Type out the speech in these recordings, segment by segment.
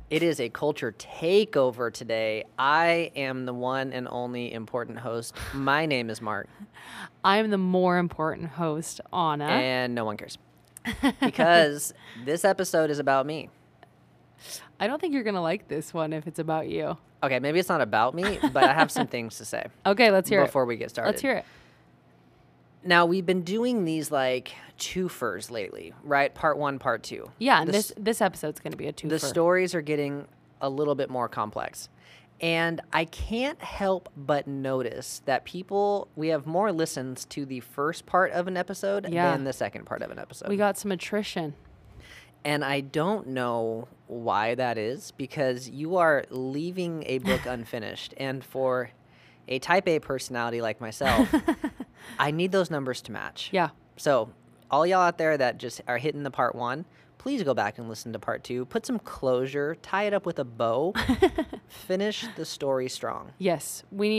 It is a culture takeover today. I am the one and only important host. My name is Mark. I am the more important host, Anna. And no one cares. Because this episode is about me. I don't think you're going to like this one if it's about you. Okay, maybe it's not about me, but I have some things to say. Okay, let's hear before we get started. Let's hear it. Now, we've been doing these like twofers lately, right? Part 1, part 2. Yeah, and this episode's going to be a twofer. The stories are getting a little bit more complex. And I can't help but notice that we have more listens to the first part of an episode than the second part of an episode. We got some attrition. And I don't know why that is, because you are leaving a book unfinished. And for a type A personality like myself, I need those numbers to match. Yeah. So all y'all out there that just are hitting the part 1, please go back and listen to part 2. Put some closure, tie it up with a bow, finish the story strong. Yes, we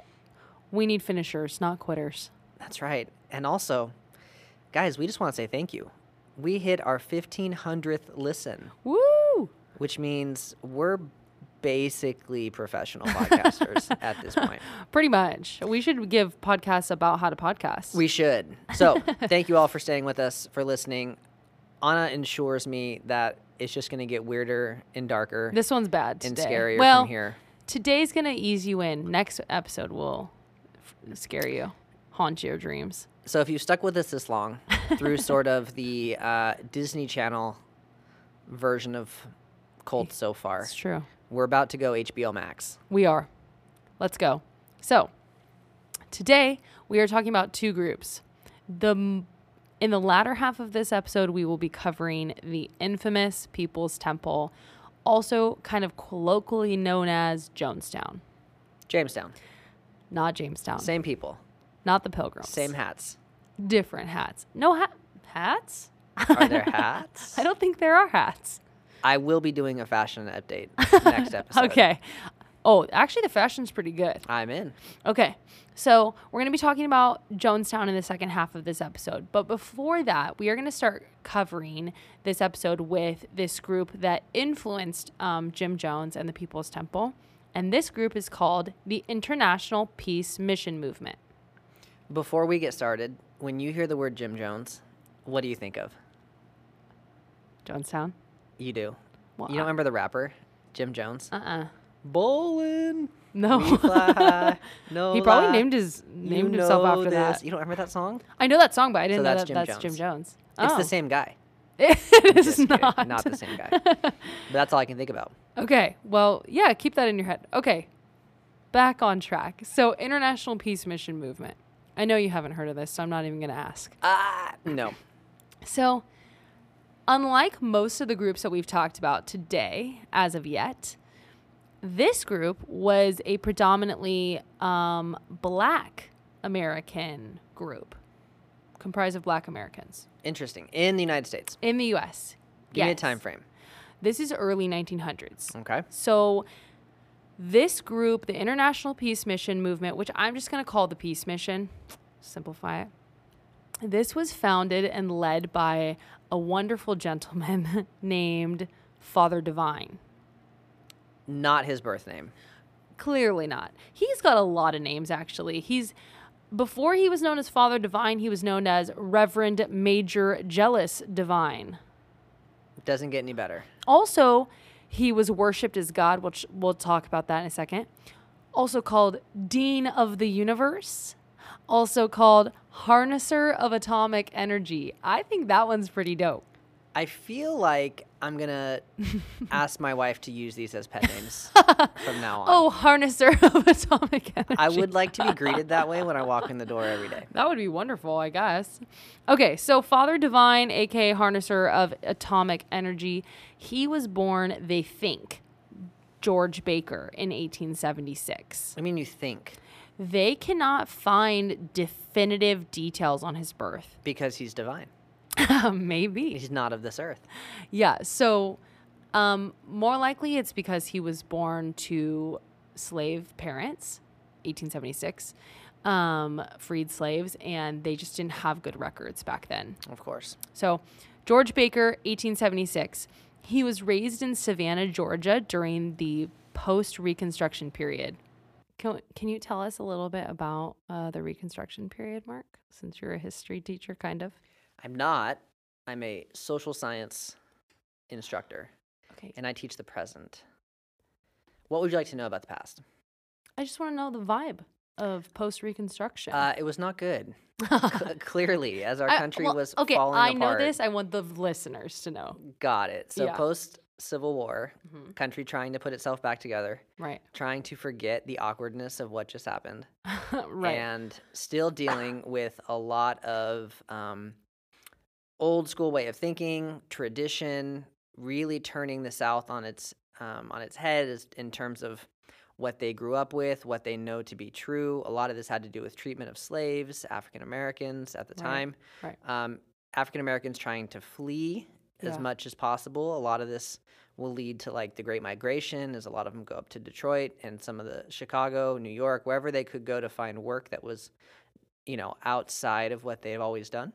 need finishers, not quitters. That's right. And also, guys, we just want to say thank you. We hit our 1,500th listen. Woo! Which means we're basically professional podcasters at this point. Pretty much. We should give podcasts about how to podcast. We should. So thank you all for staying with us, for listening. Anna ensures me that it's just going to get weirder and darker. This one's bad and today. scarier well, from here. Today's going to ease you in. Next episode will scare you, haunt your dreams. So if you stuck with us this long through sort of the Disney Channel version of Cult so far, It's true. We're about to go HBO Max. We are. Let's go. So today we are talking about two groups. In the latter half of this episode, we will be covering the infamous People's Temple, also kind of colloquially known as Jonestown. Jamestown. Not Jamestown. Same people. Not the Pilgrims. Same hats. Different hats. No hats? Are there hats? I don't think there are hats. I will be doing a fashion update next episode. Okay. Oh, actually, the fashion's pretty good. I'm in. Okay. So we're going to be talking about Jonestown in the second half of this episode. But before that, we are going to start covering this episode with this group that influenced Jim Jones and the People's Temple. And this group is called the International Peace Mission Movement. Before we get started, when you hear the word Jim Jones, what do you think of? Jonestown? You do. Well, you don't remember the rapper, Jim Jones? Bowlin'. No. We fly high, no He probably lie. named himself after this. that. You don't remember that song? I know that song, but I didn't know that's that's Jim Jim Jones. It's Oh. the same guy. It is Just kidding. not. Not the same guy. But that's all I can think about. Okay. Well, yeah, keep that in your head. Okay. Back on track. So, International Peace Mission Movement. I know you haven't heard of this, so I'm not even going to ask. No. So, unlike most of the groups that we've talked about today, as of yet, this group was a predominantly Black American group, comprised of Black Americans. Interesting. In the United States. In the U.S. Give me a time frame. This is early 1900s. Okay. So this group, the International Peace Mission Movement, which I'm just going to call the Peace Mission, simplify it. This was founded and led by a wonderful gentleman named Father Divine. Not his birth name. Clearly not. He's got a lot of names, actually. Before he was known as Father Divine, he was known as Reverend Major Jealous Divine. Doesn't get any better. Also, he was worshipped as God, which we'll talk about that in a second. Also called Dean of the Universe. Also called Harnesser of Atomic Energy. I think that one's pretty dope. I feel like I'm going to ask my wife to use these as pet names from now on. Oh, Harnesser of Atomic Energy. I would like to be greeted that way when I walk in the door every day. That would be wonderful, I guess. Okay, so Father Divine, a.k.a. Harnesser of Atomic Energy, he was born, they think, George Baker in 1876. I mean, you think. They cannot find definitive details on his birth. Because he's divine. Maybe. He's not of this earth. Yeah, so more likely it's because he was born to slave parents, 1876, freed slaves, and they just didn't have good records back then. Of course. So George Baker, 1876. He was raised in Savannah, Georgia during the post-Reconstruction period. Can you tell us a little bit about the Reconstruction period, Mark, since you're a history teacher, kind of? I'm not. I'm a social science instructor, Okay. and I teach the present. What would you like to know about the past? I just want to know the vibe of post-Reconstruction. It was not good. Clearly, as our country was falling apart. I know this. I want the listeners to know. Got it. So Yeah. post-Civil War, country trying to put itself back together, Right. trying to forget the awkwardness of what just happened, Right. and still dealing with a lot of old school way of thinking, tradition, really turning the South on its head in terms of what they grew up with, what they know to be true. A lot of this had to do with treatment of slaves, African Americans at the time. Right. African Americans trying to flee as much as possible. A lot of this will lead to like the Great Migration, as a lot of them go up to Detroit and some of the Chicago, New York, wherever they could go to find work that was, outside of what they've always done.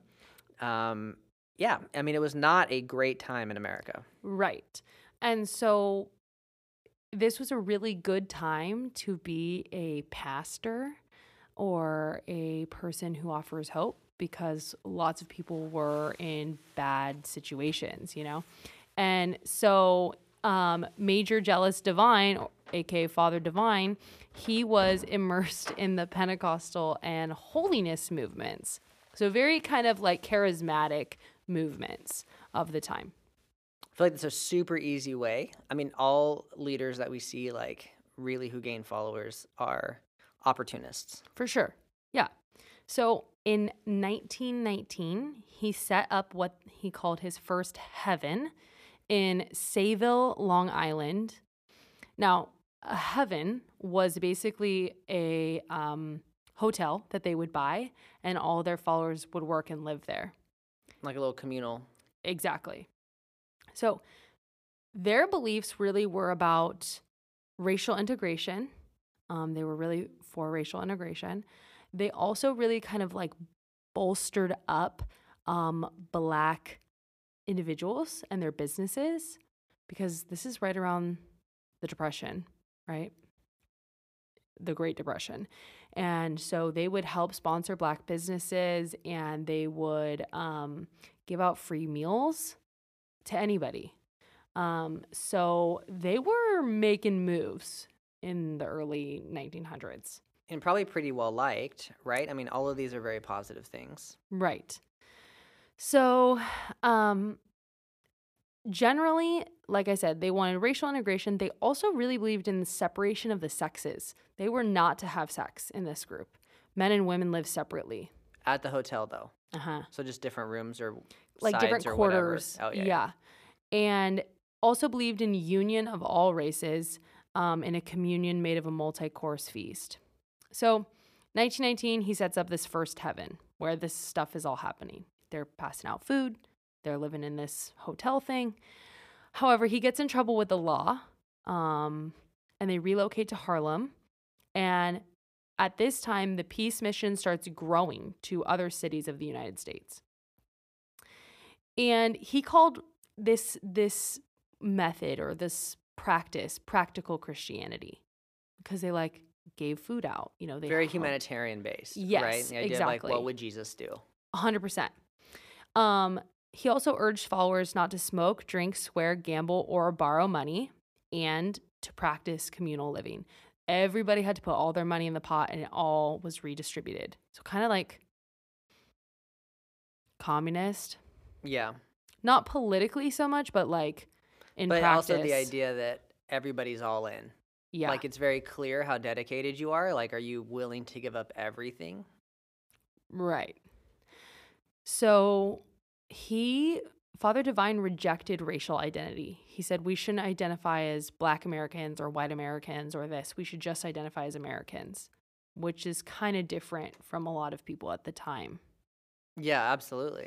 Yeah, I mean, it was not a great time in America. Right. And so this was a really good time to be a pastor or a person who offers hope, because lots of people were in bad situations, And so Major Jealous Divine, aka Father Divine, he was immersed in the Pentecostal and holiness movements. So very kind of like charismatic movements of the time. I feel like it's a super easy way. I mean, all leaders that we see, like, really who gain followers are opportunists. For sure. Yeah. So in 1919, he set up what he called his first heaven in Sayville, Long Island. Now, a heaven was basically a hotel that they would buy, and all their followers would work and live there. Like a little communal. Exactly. So their beliefs really were about racial integration. They were really for racial integration. They also really kind of like bolstered up Black individuals and their businesses, because this is right around the Depression, right? The Great Depression. And so they would help sponsor Black businesses, and they would give out free meals to anybody. So they were making moves in the early 1900s. And probably pretty well liked, right? I mean, all of these are very positive things. Right. So generally, like I said, they wanted racial integration. They also really believed in the separation of the sexes. They were not to have sex in this group. Men and women lived separately. At the hotel, though. Uh-huh. So just different rooms or like sides different or quarters. whatever. Oh, yeah. And also believed in union of all races in a communion made of a multi-course feast. So 1919, he sets up this first heaven where this stuff is all happening. They're passing out food. They're living in this hotel thing. However, he gets in trouble with the law, and they relocate to Harlem. And at this time, the peace mission starts growing to other cities of the United States. And he called this method or this practice practical Christianity, because they like gave food out. They very humanitarian based. Yes, right? The idea exactly. of like, what would Jesus do? 100%. He also urged followers not to smoke, drink, swear, gamble, or borrow money, and to practice communal living. Everybody had to put all their money in the pot, and it all was redistributed. So kind of like communist. Yeah. Not politically so much, but like in but practice. Also the idea that everybody's all in. Yeah. Like it's very clear how dedicated you are. Like, are you willing to give up everything? Right. So Father Divine rejected racial identity. He said we shouldn't identify as Black Americans or white Americans or this. We should just identify as Americans, which is kind of different from a lot of people at the time. Yeah, absolutely.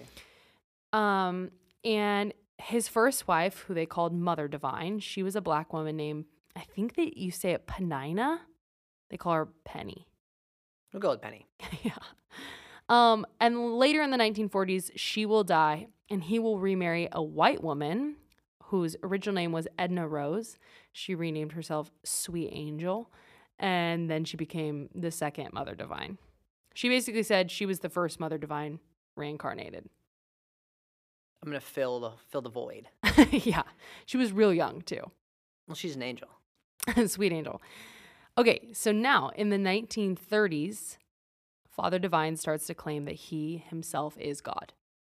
And his first wife, who they called Mother Divine, she was a Black woman named, I think that you say it Penina. They call her Penny. We'll go with Penny. Yeah. And later in the 1940s, she will die, and he will remarry a white woman whose original name was Edna Rose. She renamed herself Sweet Angel, and then she became the second Mother Divine. She basically said she was the first Mother Divine reincarnated. I'm gonna fill the void. Yeah, she was real young too. Well, she's an angel. Sweet Angel. Okay, so now in the 1930s, Father Divine starts to claim that he himself is God.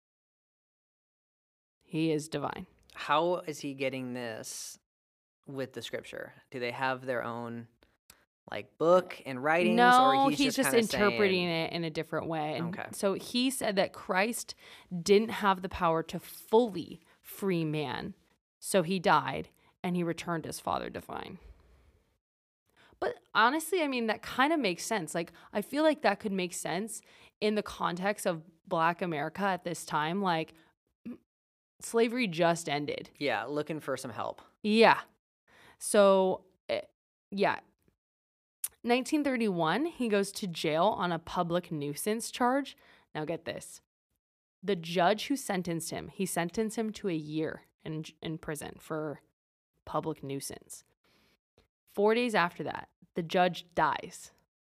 He is divine. How is he getting this with the scripture? Do they have their own like book and writings? No, or he's just kinda interpreting saying, it in a different way. And Okay. so he said that Christ didn't have the power to fully free man. So he died and he returned as Father Divine. But honestly, I mean, that kind of makes sense. Like, I feel like that could make sense in the context of Black America at this time. Like, slavery just ended. Yeah, looking for some help. Yeah. So, yeah. 1931, he goes to jail on a public nuisance charge. Now, get this. The judge who sentenced him, he sentenced him to a year in prison for public nuisance. 4 days after that, the judge dies.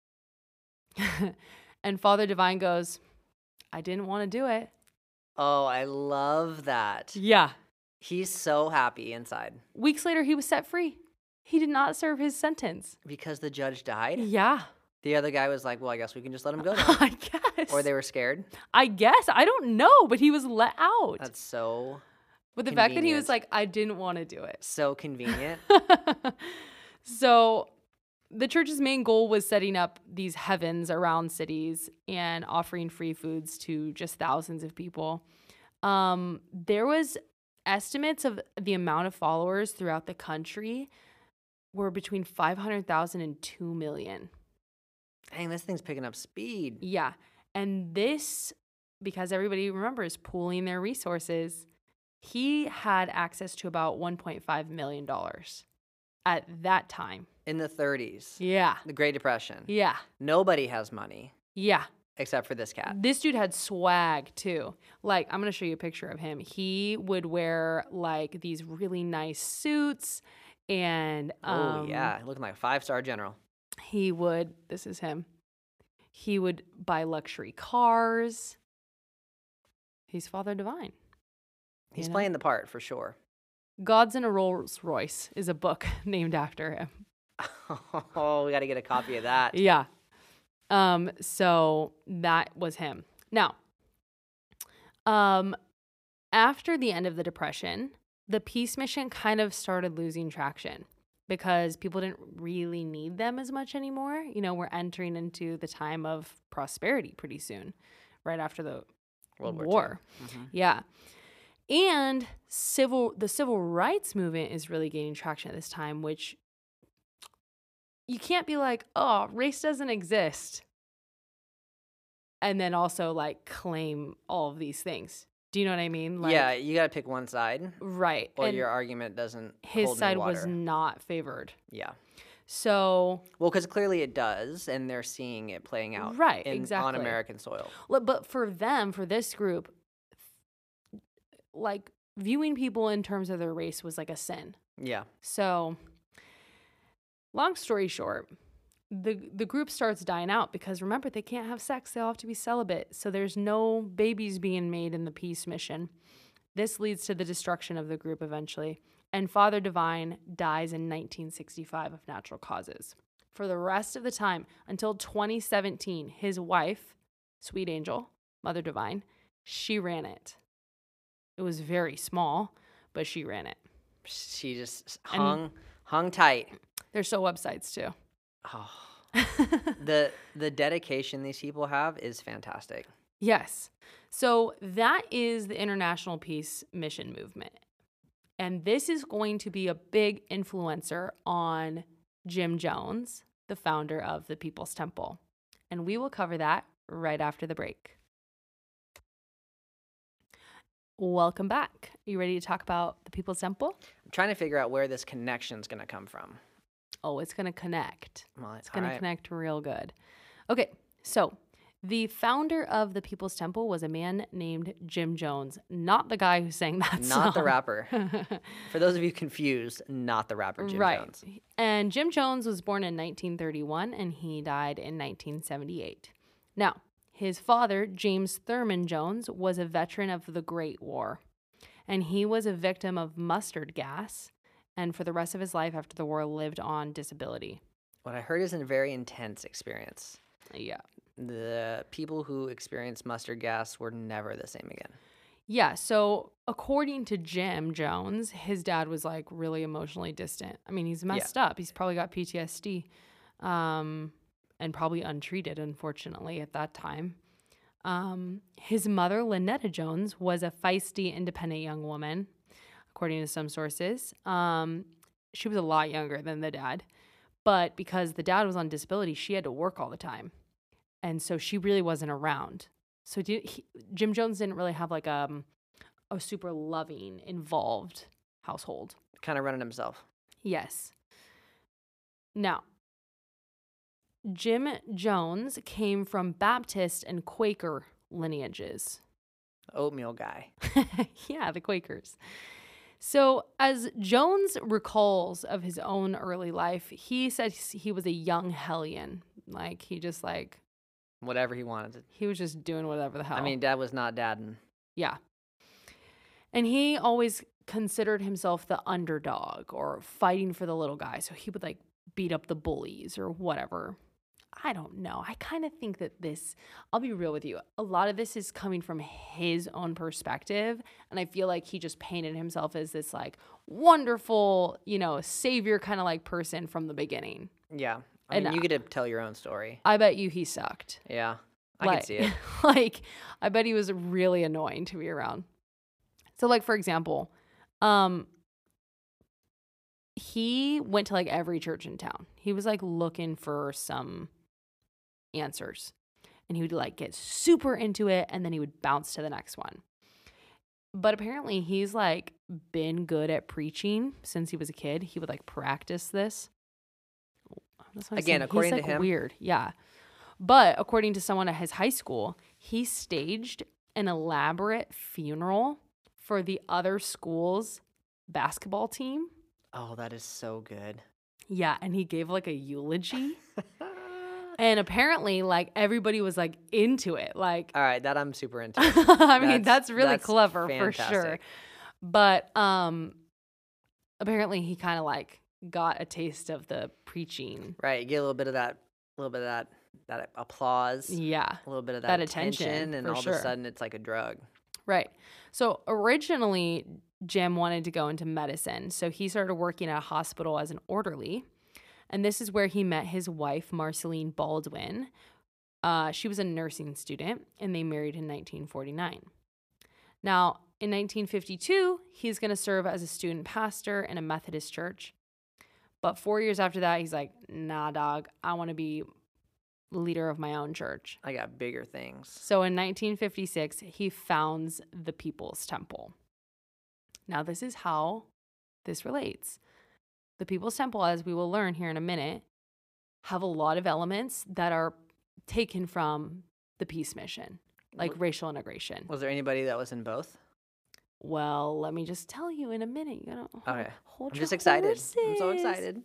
And Father Divine goes, I didn't want to do it. Oh, I love that. Yeah. He's so happy inside. Weeks later, he was set free. He did not serve his sentence. Because the judge died? Yeah. The other guy was like, well, I guess we can just let him go now. I guess. Or they were scared. I guess. I don't know, but he was let out. That's so But the fact that he was convenient. like, I didn't want to do it. So convenient. So the church's main goal was setting up these heavens around cities and offering free foods to just thousands of people. There was estimates of the amount of followers throughout the country were between 500,000 and 2 million. Dang, this thing's picking up speed. Yeah. And this, because everybody, remember, is pooling their resources, he had access to about $1.5 million at that time. In the 30s. Yeah. The Great Depression. Yeah. Nobody has money Yeah. except for this cat. This dude had swag too. Like, I'm going to show you a picture of him. He would wear like these really nice suits and Oh, yeah. Looking like a 5-star general. he would, this is him. He would buy luxury cars. He's Father Divine. He's You know? playing the part for sure. Gods in a Rolls Royce is a book named after him. Oh, we got to get a copy of that. Yeah. So that was him. Now, after the end of the Depression, the peace mission kind of started losing traction because people didn't really need them as much anymore. You know, we're entering into the time of prosperity pretty soon, right after the World War war. II. Mhm. Yeah. And the civil rights movement is really gaining traction at this time, which you can't be like, oh, race doesn't exist. And then also like claim all of these things. Do you know what I mean? Like, Yeah, you got to pick one side right. or And your argument doesn't his hold side any water. was not favored. Yeah. So, Well, because clearly it does, and they're seeing it playing out Right, on exactly. American soil. but for them, for this group, like viewing people in terms of their race was like a sin. Yeah. So, long story short, the group starts dying out because remember, they can't have sex. They all have to be celibate. So there's no babies being made in the peace mission. This leads to the destruction of the group eventually. And Father Divine dies in 1965 of natural causes. For the rest of the time, until 2017, his wife, Sweet Angel, Mother Divine, she ran it. It was very small, but she ran it. She just And- hung tight. There's still websites too. Oh. The dedication these people have is fantastic. Yes. So that is the International Peace Mission movement. And this is going to be a big influencer on Jim Jones, the founder of the People's Temple. And we will cover that right after the break. Welcome back. Are you ready to talk about the People's Temple? I'm trying to figure out where this connection's going to come from. Oh, it's going to connect. Well, It's going all to right. connect real good. Okay, so The founder of the People's Temple was a man named Jim Jones, not the guy who sang that song. Not the rapper. For those of you confused, not the rapper Jim Jones. And Jim Jones was born in 1931 and he died in 1978. Now, his father, James Thurman Jones, was a veteran of the Great War. And he was a victim of mustard gas. And for the rest of his life after the war, lived on disability. What I heard is a very intense experience. Yeah. The people who experienced mustard gas were never the same again. Yeah, so according to Jim Jones, his dad was like really emotionally distant. I mean, he's messed up. He's probably got PTSD and probably untreated, unfortunately, at that time. His mother, Lynetta Jones, was a feisty, independent young woman, according to some sources. She was a lot younger than the dad, but because the dad was on disability, she had to work all the time. And so she really wasn't around. So Jim Jones didn't really have like a super loving, involved household. Kind of running himself. Yes. Now, Jim Jones came from Baptist and Quaker lineages. Oatmeal guy. Yeah, the Quakers. So as Jones recalls of his own early life, he said he was a young hellion. Like, he just like... Whatever he wanted. He was just doing whatever the hell. I mean, dad was not dadding. Yeah. And he always considered himself the underdog or fighting for the little guy. So he would like beat up the bullies or whatever. I don't know. I kind of think that I'll be real with you, a lot of this is coming from his own perspective. And I feel like he just painted himself as this like wonderful, savior kind of like person from the beginning. Yeah. I mean, you get to tell your own story. I bet you he sucked. Yeah, I can see it. Like, I bet he was really annoying to be around. So, like, for example, he went to, like, every church in town. He was, like, looking for some answers. And he would, like, get super into it, and then he would bounce to the next one. But apparently he's, like, been good at preaching since he was a kid. He would, like, practice this. Again, according to him. Weird, yeah. But according to someone at his high school, he staged an elaborate funeral for the other school's basketball team. Oh, that is so good. Yeah, and he gave like a eulogy. And apparently, like, everybody was like into it. Like, all right, that I'm super into. I mean, that's really clever fantastic. For sure. But apparently he kind of like got a taste of the preaching. Right, you get a little bit of that applause. Yeah. A little bit of that attention, and all of a sudden it's like a drug. Right. So originally Jim wanted to go into medicine. So he started working at a hospital as an orderly. And this is where he met his wife, Marceline Baldwin. She was a nursing student and they married in 1949. Now, in 1952, he's going to serve as a student pastor in a Methodist church. But 4 years after that, he's like, nah, dog, I want to be leader of my own church. I got bigger things. So in 1956, he founds the People's Temple. Now, this is how this relates. The People's Temple, as we will learn here in a minute, have a lot of elements that are taken from the Peace Mission, like racial integration. Was there anybody that was in both? Well, let me just tell you in a minute. You gotta hold I'm your just excited. horses. I'm so excited.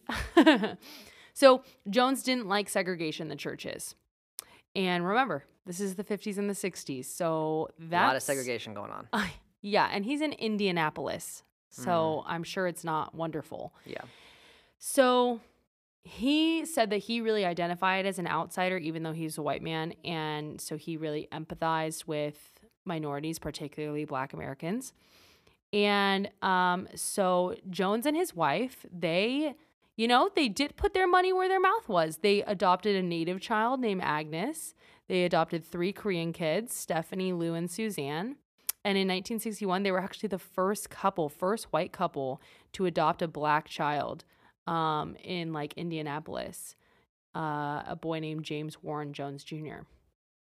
So Jones didn't like segregation in the churches. And remember, this is the 50s and the 60s. So that's a lot of segregation going on. Yeah, and he's in Indianapolis. So I'm sure it's not wonderful. Yeah. So he said that he really identified as an outsider, even though he's a white man. And so he really empathized with minorities, particularly Black Americans. And so Jones and his wife, they did put their money where their mouth was. They adopted a native child named Agnes. They adopted 3 Korean kids, Stephanie, Lou, and Suzanne. And in 1961, they were actually the first white couple to adopt a Black child in like Indianapolis, a boy named James Warren Jones Jr.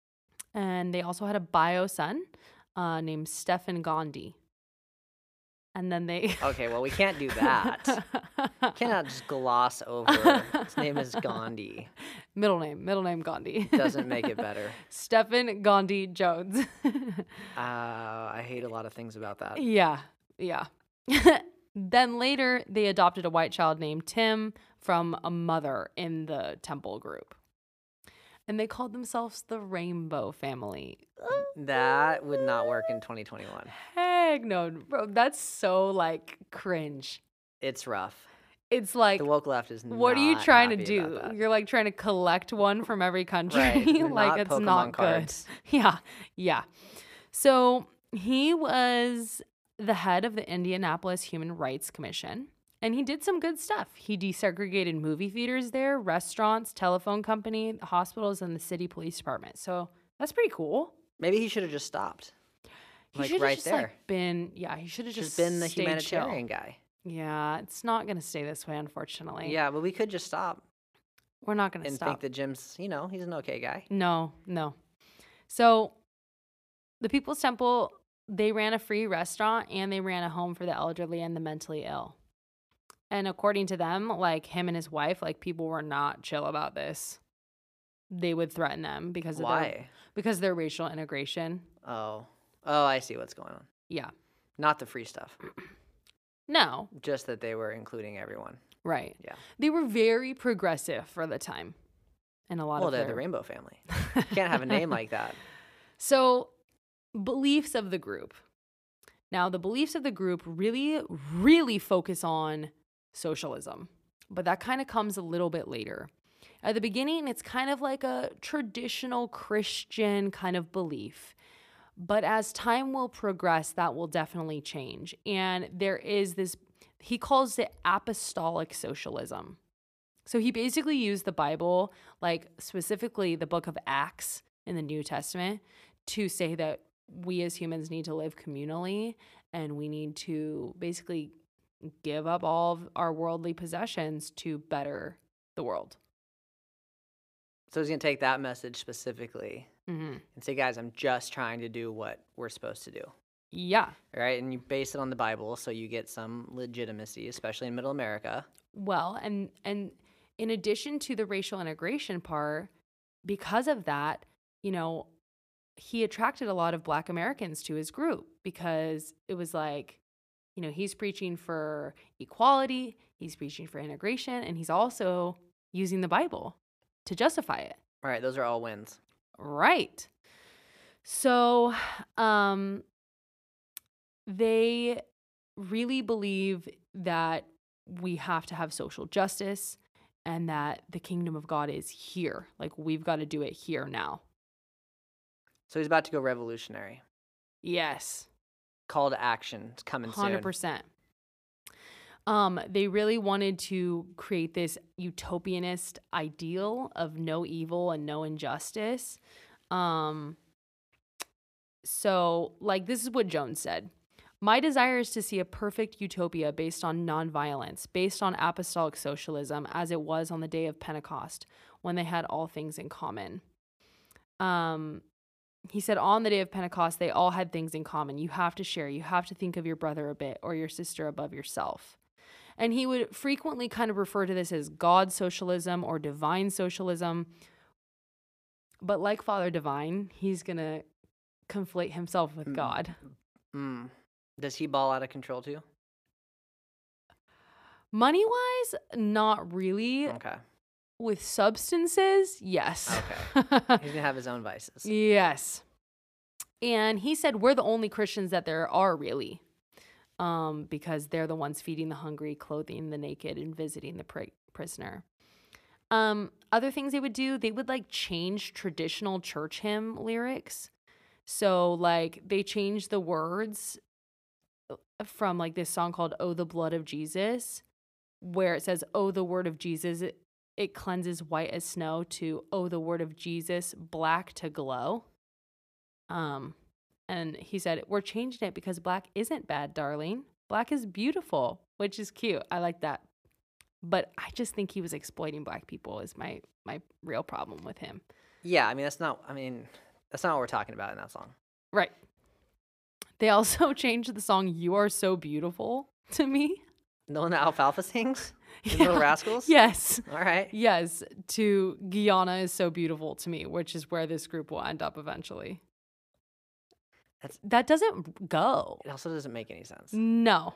And they also had a bio son named Stephen Gandhi. And then they Okay, well, we can't do that. Cannot just gloss over. His name is Gandhi. middle name Gandhi. Doesn't make it better. Stephen Gandhi Jones. I hate a lot of things about that. Yeah. Then later, they adopted a white child named Tim from a mother in the temple group. And they called themselves the Rainbow Family. That would not work in 2021. Heck no, bro. That's so, like, cringe. It's rough. It's like, The woke left is not what are you trying to happy about do? that. You're, like, trying to collect one from every country? Right. Like, Not it's Pokemon not cards. good. Yeah. So he was the head of the Indianapolis Human Rights Commission, and he did some good stuff. He desegregated movie theaters there, restaurants, telephone company, hospitals, and the city police department. So that's pretty cool. Maybe he should have just stopped. He Like should have right just there. like been, yeah, he should have Just just been the stayed humanitarian chill. guy. Yeah, it's not going to stay this way, unfortunately. Yeah, but we could just stop We're not going to and stop. think that Jim's, he's an okay guy. No. So the People's Temple, they ran a free restaurant and they ran a home for the elderly and the mentally ill. And according to them, like him and his wife, like people were not chill about this. They would threaten them because of Why? their racial integration. Oh, I see what's going on. Yeah. Not the free stuff, No. just that they were including everyone. Right. Yeah. They were very progressive for the time. And a lot Well, of they're their... the Rainbow Family. Can't have a name like that. So, beliefs of the group. Now, the beliefs of the group really, really focus on socialism, but that kind of comes a little bit later. At the beginning, it's kind of like a traditional Christian kind of belief. But as time will progress, that will definitely change. And there is this, he calls it apostolic socialism. So he basically used the Bible, like specifically the book of Acts in the New Testament, to say that we as humans need to live communally and we need to basically give up all of our worldly possessions to better the world. So he's going to take that message specifically Mm-hmm. and say, guys, I'm just trying to do what we're supposed to do. Yeah. Right? And you base it on the Bible, so you get some legitimacy, especially in Middle America. Well, and in addition to the racial integration part, because of that, he attracted a lot of Black Americans to his group because it was like, he's preaching for equality, he's preaching for integration, and he's also using the Bible to justify it. All right, those are all wins. Right. So, they really believe that we have to have social justice and that the kingdom of God is here. Like, we've got to do it here now. So he's about to go revolutionary. Yes. Call to action. It's coming soon. 100%. They really wanted to create this utopianist ideal of no evil and no injustice. So, like, this is what Jones said. My desire is to see a perfect utopia based on nonviolence, based on apostolic socialism, as it was on the day of Pentecost, when they had all things in common. He said, on the day of Pentecost, they all had things in common. You have to share. You have to think of your brother a bit or your sister above yourself. And he would frequently kind of refer to this as God socialism or divine socialism. But like Father Divine, he's going to conflate himself with God. Does he ball out of control too? Money-wise, not really. Okay. With substances, yes. Okay. He's going to have his own vices. Yes. And he said, we're the only Christians that there are, really. Because they're the ones feeding the hungry, clothing the naked, and visiting the prisoner. Other things they would do, they would like change traditional church hymn lyrics. So like they changed the words from like this song called "Oh, the Blood of Jesus," where it says, "Oh, the word of Jesus, it cleanses white as snow," to "Oh, the word of Jesus, black to glow." And he said, we're changing it because black isn't bad, darling. Black is beautiful, which is cute. I like that. But I just think he was exploiting Black people is my real problem with him. Yeah, that's not what we're talking about in that song. Right. They also changed the song "You Are So Beautiful" to me. The one that Alfalfa sings? The Little Rascals? Yes. All right. Yes. To Guyana is so beautiful to me, which is where this group will end up eventually. That doesn't go. It also doesn't make any sense. No.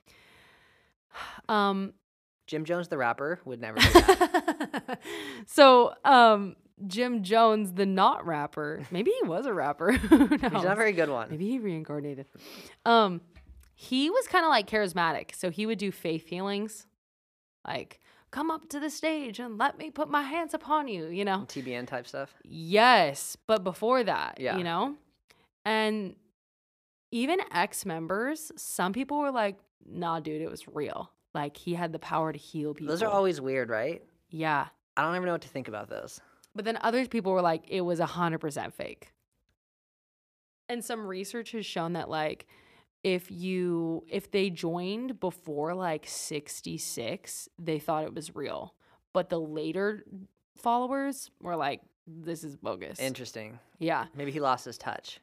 Jim Jones, the rapper, would never do that. So, Jim Jones, the not rapper, maybe he was a rapper. Who knows? He's not a very good one. Maybe he reincarnated. He was kind of like charismatic. So he would do faith healings, like, come up to the stage and let me put my hands upon you, you know? TBN type stuff. Yes. But before that, Yeah. you know? And even ex-members, some people were like, nah, dude, it was real. Like, he had the power to heal people. Those are always weird, right? Yeah. I don't ever know what to think about those. But then other people were like, it was 100% fake. And some research has shown that, like, if they joined before like 66, they thought it was real. But the later followers were like, this is bogus. Interesting. Yeah. Maybe he lost his touch.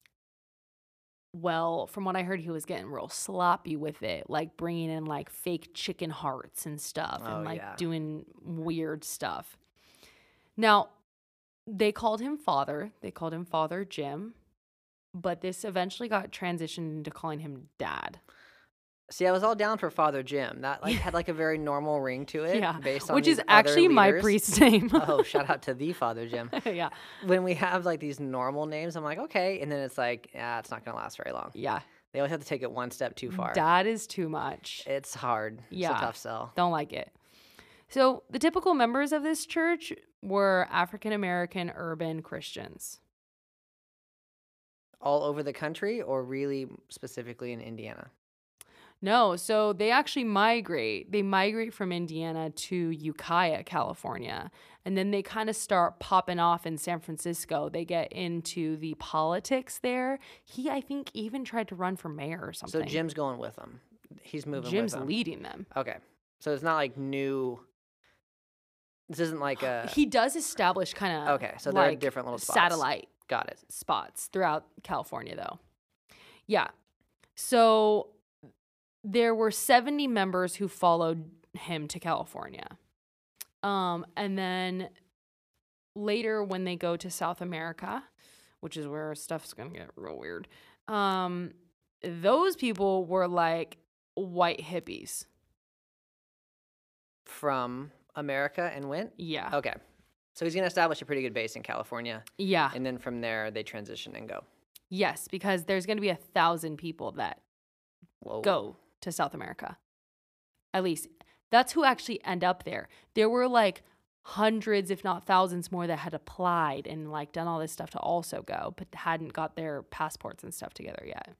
Well, from what I heard, he was getting real sloppy with it, like bringing in like fake chicken hearts and stuff and like doing weird stuff. Now, they called him Father. They called him Father Jim. But this eventually got transitioned into calling him Dad. See, I was all down for Father Jim. That like had like a very normal ring to it. Yeah, based on which these is actually other my leaders. priest's name. Oh, shout out to the Father Jim. Yeah. When we have like these normal names, I'm like, okay. And then it's like, it's not going to last very long. Yeah. They always have to take it one step too far. Dad is too much. It's hard. Yeah. It's a tough sell. Don't like it. So the typical members of this church were African-American urban Christians. All over the country or really specifically in Indiana? No, so they actually migrate. They migrate from Indiana to Ukiah, California. And then they kind of start popping off in San Francisco. They get into the politics there. He, I think, even tried to run for mayor or something. So Jim's going with them. He's moving Jim's with them. leading them. Okay. So it's not like new. This isn't like a. He does establish kind of Okay, so they're different little spots. Satellite Got it. spots throughout California, though. Yeah. So there were 70 members who followed him to California. And then later when they go to South America, which is where stuff's going to get real weird, those people were like white hippies. From America and went? Yeah. Okay. So he's going to establish a pretty good base in California. Yeah. And then from there, they transition and go. Yes, because there's going to be 1,000 people that go to South America. At least that's who actually end up there. There were like hundreds, if not thousands more that had applied and like done all this stuff to also go, but hadn't got their passports and stuff together yet.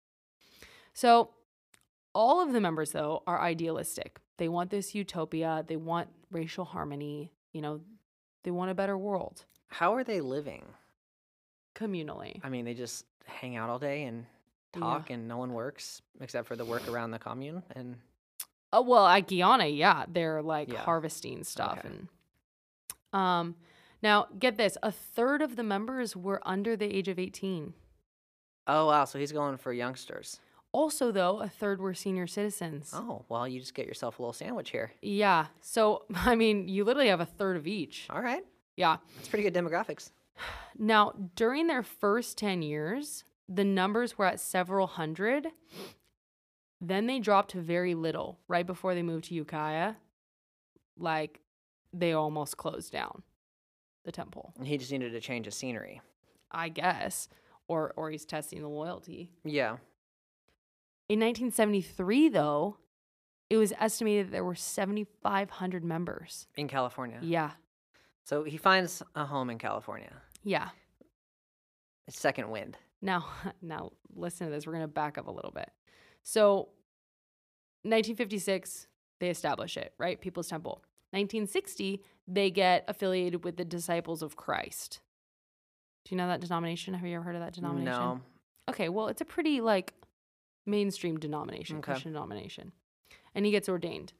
So all of the members, though, are idealistic. They want this utopia. They want racial harmony. You know, they want a better world. How are they living? Communally. I mean, they just hang out all day and talk and no one works except for the work around the commune. And oh, well, at Guyana, yeah, they're like harvesting stuff. Okay. And now get this, a third of the members were under the age of 18. Oh, wow. So he's going for youngsters. Also, though, a third were senior citizens. Oh, well, you just get yourself a little sandwich here. Yeah. So, I mean, you literally have a third of each. All right. Yeah. That's pretty good demographics. Now, during their first 10 years, the numbers were at several hundred. Then they dropped to very little right before they moved to Ukiah. Like, they almost closed down the temple. And he just needed to change the scenery. I guess. Or he's testing the loyalty. Yeah. In 1973, though, it was estimated that there were 7,500 members. In California. Yeah. So he finds a home in California. Yeah. Second wind. Now listen to this. We're going to back up a little bit. So 1956, they establish it, right? People's Temple. 1960, they get affiliated with the Disciples of Christ. Do you know that denomination? Have you ever heard of that denomination? No. Okay, well, it's a pretty, like, mainstream denomination, Christian denomination. And he gets ordained.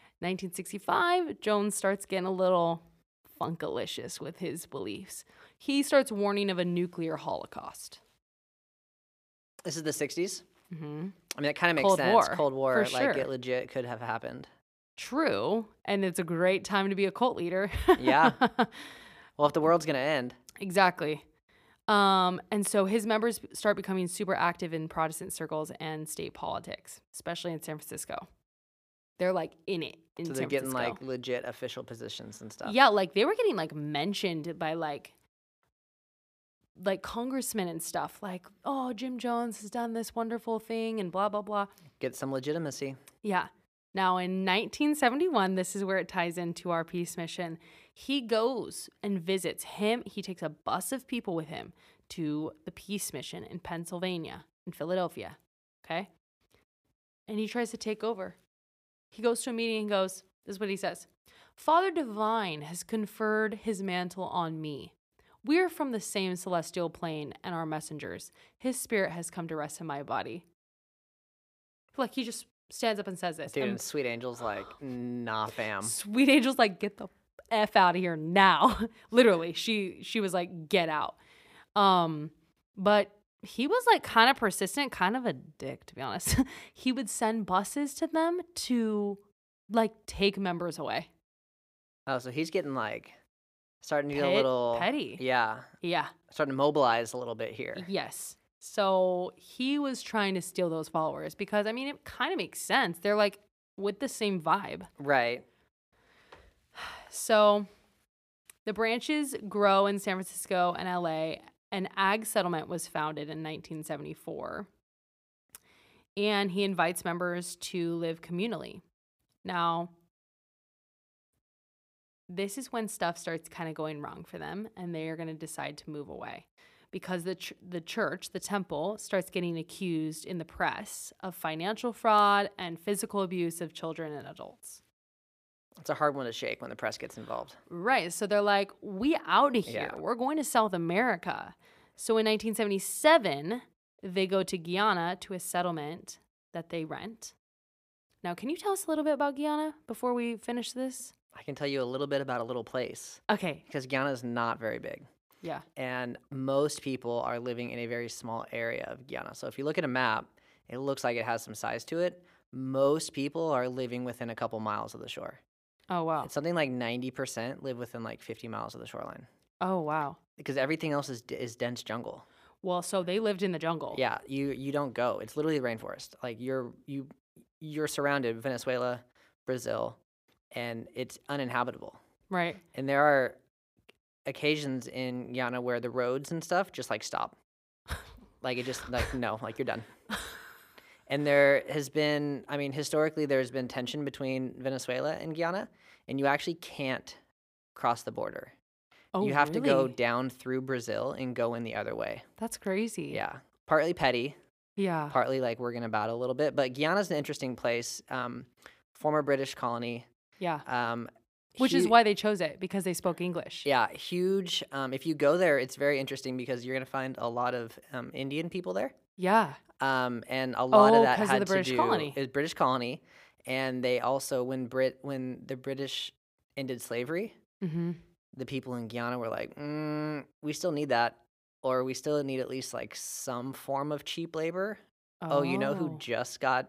1965, Jones starts getting a little funkalicious with his beliefs. He starts warning of a nuclear holocaust. This is the 60s. Mm-hmm. I mean, that kind of makes Cold sense. War, Cold War, for like sure. it legit could have happened. True. And it's a great time to be a cult leader. Yeah. Well, if the world's going to end. Exactly. And so his members start becoming super active in Protestant circles and state politics, especially in San Francisco. They're like in it in So San they're getting Francisco. like legit official positions and stuff. Yeah, like they were getting like mentioned by like congressmen and stuff. Like, oh, Jim Jones has done this wonderful thing and blah, blah, blah. Get some legitimacy. Yeah. Now, in 1971, this is where it ties into our peace mission. He goes and visits him. He takes a bus of people with him to the peace mission in Pennsylvania, in Philadelphia. Okay? And he tries to take over. He goes to a meeting and goes, this is what he says. Father Divine has conferred his mantle on me. We are from the same celestial plane and are messengers. His spirit has come to rest in my body. Like, he just stands up and says this. Dude, and Sweet Angel's like, nah, fam. Sweet Angel's like, get the F out of here now. Literally, she was like, get out. But he was like kind of persistent, kind of a dick, to be honest. He would send buses to them to like take members away. Oh, so he's getting like, starting to get a little. Petty. Yeah. Yeah. Starting to mobilize a little bit here. Yes. So he was trying to steal those followers because, I mean, it kind of makes sense. They're like with the same vibe. Right. So the branches grow in San Francisco and LA. An ag settlement was founded in 1974. And he invites members to live communally. Now, this is when stuff starts kind of going wrong for them, and they are going to decide to move away. Because the church, the temple, starts getting accused in the press of financial fraud and physical abuse of children and adults. It's a hard one to shake when the press gets involved. Right. So they're like, we out of here. Yeah. We're going to South America. So in 1977, they go to Guyana to a settlement that they rent. Now, can you tell us a little bit about Guyana before we finish this? I can tell you a little bit about a little place. Okay. Because Guyana is not very big. Yeah. And most people are living in a very small area of Guyana. So if you look at a map, it looks like it has some size to it. Most people are living within a couple miles of the shore. Oh, wow. It's something like 90% live within like 50 miles of the shoreline. Oh, wow. Because everything else is dense jungle. Well, so they lived in the jungle. Yeah, you don't go. It's literally rainforest. Like you're surrounded, Venezuela, Brazil, and it's uninhabitable. Right. And there are occasions in Guyana where the roads and stuff just like stop. Like it just like no, like you're done. And there has been, I mean, historically there's been tension between Venezuela and Guyana, and you actually can't cross the border. Oh, you have to go really? down through Brazil and go in the other way. That's crazy. Yeah. Partly petty, Yeah. partly like we're going to battle a little bit. But Guyana's an interesting place. Former British colony. Yeah. Which is why they chose it, because they spoke English. Yeah, huge. If you go there, it's very interesting because you're going to find a lot of Indian people there. Yeah. And a lot of that 'cause of had the British to do colony. is British colony. And they also, when the British ended slavery, Mm-hmm. the people in Guyana were like, we still need that. Or we still need at least like some form of cheap labor. Oh, you know who just got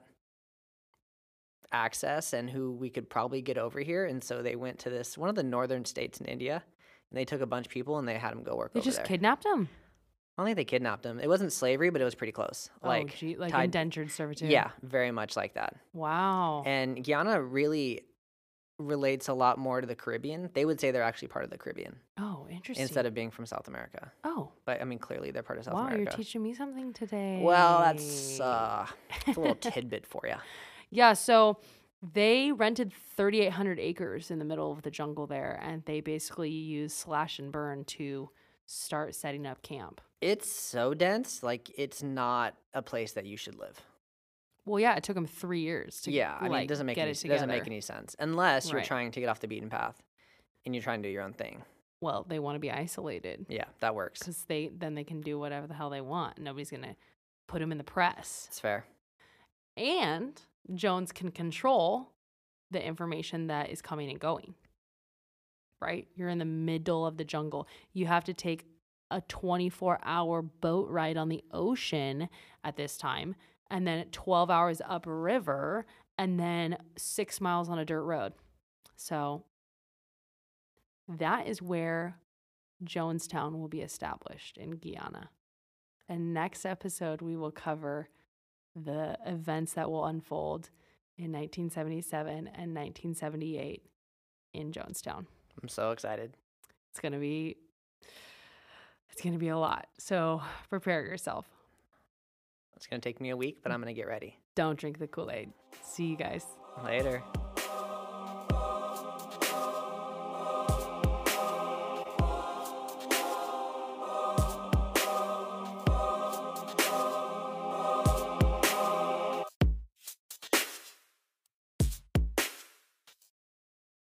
access and who we could probably get over here? And so they went to one of the northern states in India, and they took a bunch of people and they had them go work They over just there. kidnapped them? I don't think they kidnapped them. It wasn't slavery, but it was pretty close. Like tied- indentured servitude. Yeah, very much like that. Wow. And Guyana really relates a lot more to the Caribbean. They would say they're actually part of the Caribbean Oh, interesting. instead of being from South America. Oh, But I mean, clearly they're part of South wow, America. you're teaching me something today. Well, that's it's a little tidbit for you. Yeah, so they rented 3,800 acres in the middle of the jungle there, and they basically used slash and burn to start setting up camp. It's so dense, like it's not a place that you should live. Well, yeah, it took them 3 years to Yeah, I mean, like, it doesn't make get any, it it doesn't make together. any sense unless you're Right. trying to get off the beaten path and you're trying to do your own thing. Well, they want to be isolated Yeah, that works. because then they can do whatever the hell they want. Nobody's gonna put them in the press, It's fair. and Jones can control the information that is coming and going. Right? You're in the middle of the jungle. You have to take a 24-hour boat ride on the ocean at this time, and then 12 hours upriver, and then 6 miles on a dirt road. So that is where Jonestown will be established in Guyana. And next episode, we will cover the events that will unfold in 1977 and 1978 in Jonestown. I'm so excited. It's going to be a lot. So prepare yourself. It's going to take me a week, but I'm going to get ready. Don't drink the Kool-Aid. See you guys Later.